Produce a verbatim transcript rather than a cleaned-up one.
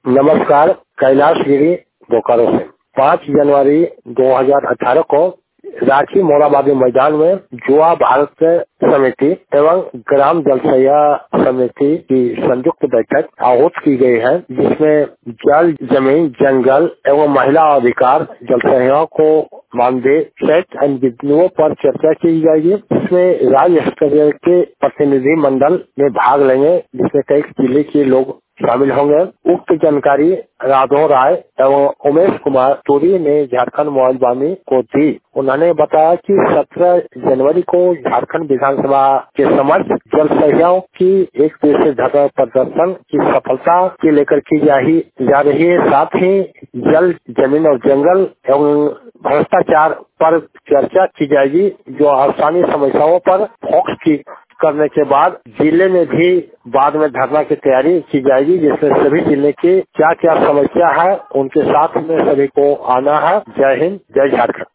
नमस्कार, कैलाश गिरी बोकारो से पाँच जनवरी दो हज़ार अठारह को रांची मोराबादी मैदान में युवा भारत समिति एवं ग्राम जल सहिया समिति की संयुक्त बैठक आहूत की गई है, जिसमें जल, जमीन, जंगल एवं महिला अधिकार, जल सहिया को मानदेय, सेट एंड बिंदुओं पर चर्चा की जाएगी। इसमें राज्य स्तर के प्रतिनिधि मंडल में भाग लेंगे, जिसमें कई जिले के लोग शामिल होंगे। उक्त जानकारी राघव राय एवं उमेश कुमार टूरी ने झारखंड मोबाइल वाणी को दी। उन्होंने बताया कि सत्रह जनवरी को झारखंड विधानसभा के समक्ष जल सहियाओं की एक दिवसीय धरना प्रदर्शन की सफलता की लेकर की जा रही है। साथ ही जल, जमीन और जंगल एवं भ्रष्टाचार पर चर्चा की जाएगी, जो स्थानीय समस्याओं पर फोकस की करने के बाद जिले में भी बाद में धरना की तैयारी की जाएगी, जिसमें सभी जिले की क्या क्या समस्या है उनके साथ में सभी को आना है। जय हिंद, जय झारखंड।